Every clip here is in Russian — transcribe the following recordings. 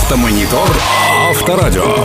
Автомонитор Авторадио.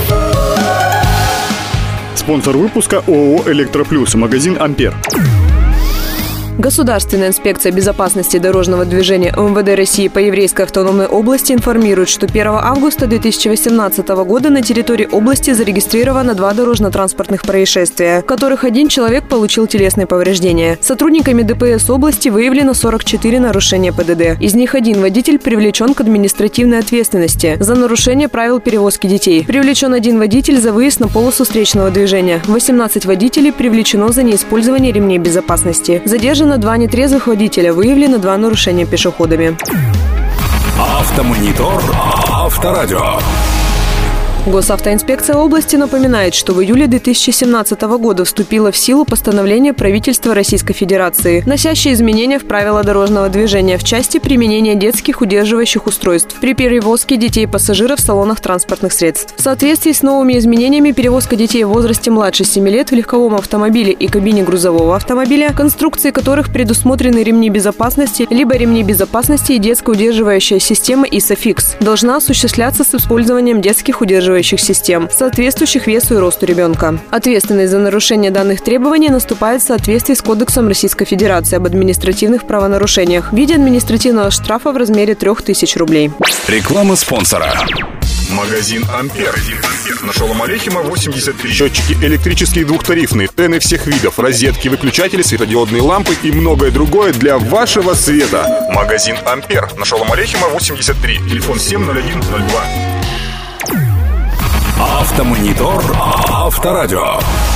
Спонсор выпуска ООО «Электроплюс», магазин «Ампер». Государственная инспекция безопасности дорожного движения МВД России по Еврейской автономной области информирует, что 1 августа 2018 года на территории области зарегистрировано 2 дорожно-транспортных происшествия, в которых 1 человек получил телесные повреждения. Сотрудниками ДПС области выявлено 44 нарушения ПДД. Из них 1 водитель привлечен к административной ответственности за нарушение правил перевозки детей. Привлечен 1 водитель за выезд на полосу встречного движения. 18 водителей привлечено за неиспользование ремней безопасности. Задержано 2 нетрезвых водителя, выявлено 2 нарушения пешеходами. Автомонитор Авторадио. Госавтоинспекция области напоминает, что в июле 2017 года вступило в силу постановление правительства Российской Федерации, носящее изменения в правила дорожного движения в части применения детских удерживающих устройств при перевозке детей-пассажиров в салонах транспортных средств. В соответствии с новыми изменениями перевозка детей в возрасте младше 7 лет в легковом автомобиле и кабине грузового автомобиля, конструкции которых предусмотрены ремни безопасности, либо ремни безопасности и детская удерживающая система ИСОФИКС, должна осуществляться с использованием детских удерживающих систем, соответствующих весу и росту ребенка. Ответственность за нарушение данных требований наступает в соответствии с Кодексом Российской Федерации об административных правонарушениях в виде административного штрафа в размере 3000 рублей. Реклама спонсора. Магазин «Ампер». На Шолом Алейхима 83. Счетчики электрические двухтарифные, тены всех видов, розетки, выключатели, светодиодные лампы и многое другое для вашего света. Магазин «Ампер». На Шолом Алейхима 83. Телефон 70102. Автомонитор Авторадио.